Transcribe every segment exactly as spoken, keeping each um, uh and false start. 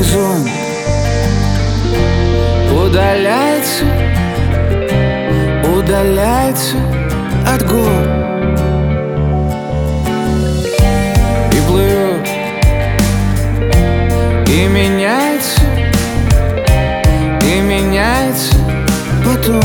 горизонт удаляется, удаляется от гор и плывет, и меняется, и меняется потом.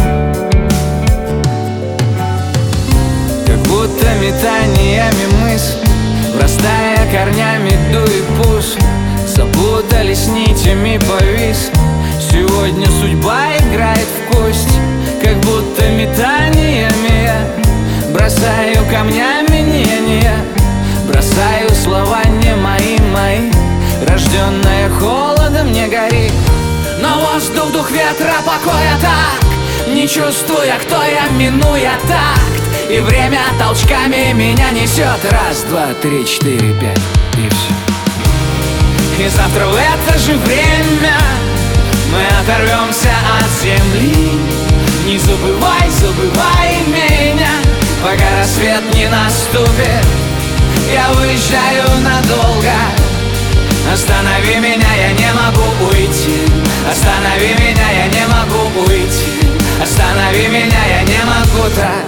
Как будто метаниями мысли, врастая корнями дуй и пусть, запутались нитями, повис. Сегодня судьба играет в кости, как будто метаниями я бросаю камнями не я, бросаю слова не мои, мои. Рожденная холодом не гори, но воздух, дух ветра, покоя так, не чувствуя, кто я, минуя такт. И время толчками меня несет. Раз, два, три, четыре, пять, и все. И завтра в это же время мы оторвемся от земли. Не забывай, забывай меня, пока рассвет не наступит. Я уезжаю надолго. Останови меня, я не могу уйти. Останови меня, я не могу уйти. Останови меня, я не могу так.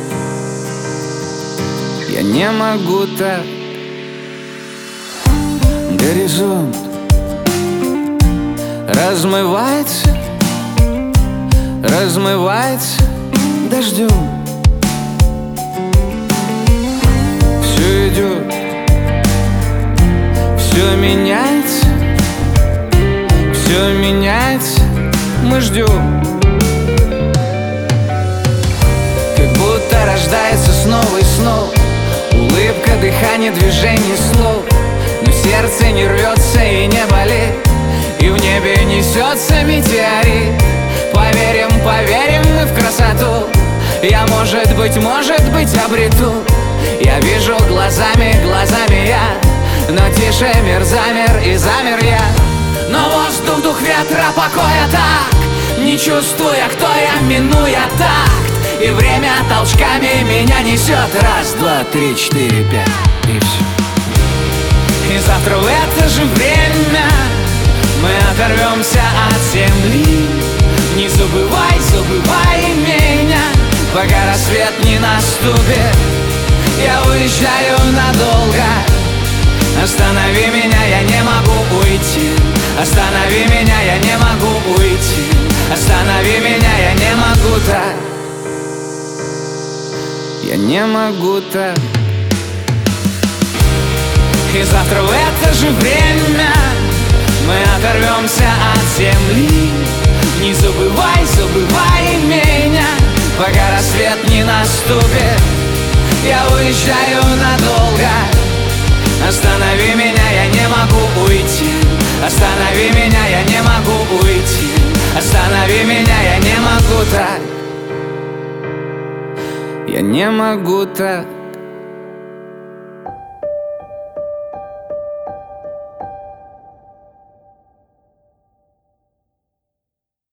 Я не могу так. Горизонт размывается, размывается дождем. Все идет, все меняется, все меняется, мы ждем. Как будто рождается снова и снова улыбка, дыхание, движение слов. Но сердце не рвется и не болит, и в небе несется метеорит. Поверим, поверим мы в красоту. Я, может быть, может быть, обрету. Я вижу глазами, глазами я, но тише мир замер и замер я. Но воздух, дух ветра, покоя так, не чувствуя, кто я, минуя такт. И время толчками меня несет. Раз, два, три, четыре, пять, и все. И завтра в это же время мы оторвемся от земли. Не забывай, забывай меня, пока рассвет не наступит. Я уезжаю надолго. Останови меня, я не могу уйти. Останови меня, я не могу уйти. Останови меня, я не могу так. Я не могу так. И завтра в это же время мы оторвемся от земли. Не забывай, забывай меня, пока рассвет не наступит. Я уезжаю надолго. Останови меня, я не могу уйти. Останови меня, я не могу уйти. Останови меня, я не могу так. Я не могу так.